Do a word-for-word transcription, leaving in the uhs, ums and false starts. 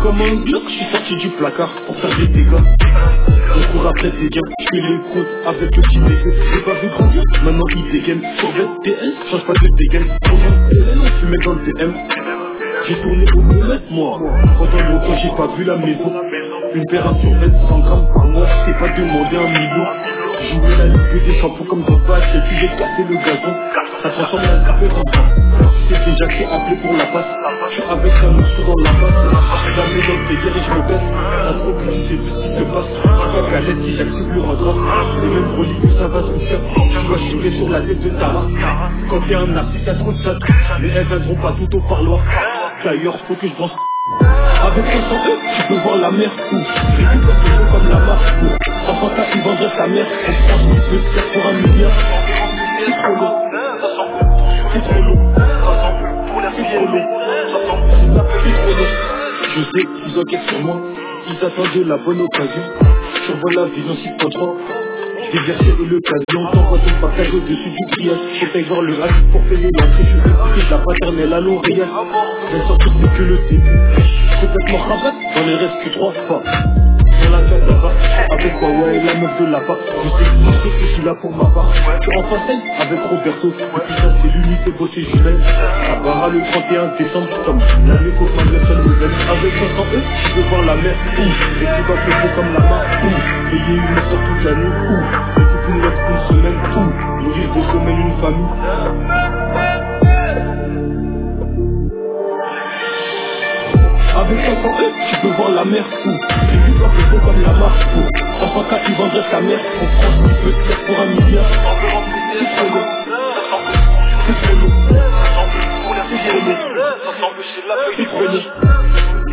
comme un bloc, je suis sorti du placard pour faire des dégâts. On court après tes gains, je fais les croûtes avec le petit dégât. J'ai pas vu grandir, maintenant il dégaine. Sur V T S, change pas de dégaine. On fumait dans le D M. J'ai tourné au millimètre moi. Pendant longtemps j'ai pas vu la maison. Une paire à survêt, cent grammes par mois. Je t'ai pas demandé un million. Jouer la ligue des shampoings comme dans Bac. Et puis j'ai cassé le gazon. Ça transforme la café en pain. C'est déjà qui appelé pour la passe. Je suis avec un morceau dans la passe. Jamais dans tes guerres et je me baisse. La trop que tu sais tout ce qui se passe. Pas galette si j'active le radar. Les mêmes reliques que ça va se faire. Tu dois chier sur la tête de Tara. Quand t'es un artiste, y'a trop de chat. Mais elles viendront pas tout au parloir. D'ailleurs, faut que je pense. Avec un cent E, tu peux voir la mer. J'ai vu comme des jeux comme la marque. Sans Fanta, il vendrait sa mère. En France, il peut se faire pour un milliard. C'est trop long. C'est trop long. C'est trop long. C'est trop long. Je sais qu'ils enquêtent sur moi. Ils attendent la bonne occasion. Survole la vision six point trois. J'ai versé l'occasion, t'envoies ton partage au-dessus du grillage. Je fais voir le reste pour payer l'entrée. Je veux écouter de la paternelle à L'Oréal. Bien sortir c'est que le début. Complètement rabat, dans les restes que trois fois. Dans la tête là-bas, avec Huawei, la meuf de là-bas. Je sais que je sais que je suis là pour ma part. Je suis en façade avec Roberto. Depuis ça c'est l'unité bossée jumelle. À Barra le trente et un décembre, comme l'année qu'au fin de la seule nouvelle. Avec cinq cents E, tu peux voir la mer. Et tu vas te faire comme la marque. Payer une heure toute l'année. Et tu peux mettre une semaine. Nourrir deux semaines une famille. Avec cinq cents E, tu peux voir la mer. Et tu vas te faire comme la marque. Sans Fanta, il vendrait sa mère. En France, il peut se faire pour un milliard. C'est trop long. C'est trop long. C'est trop long. C'est trop long.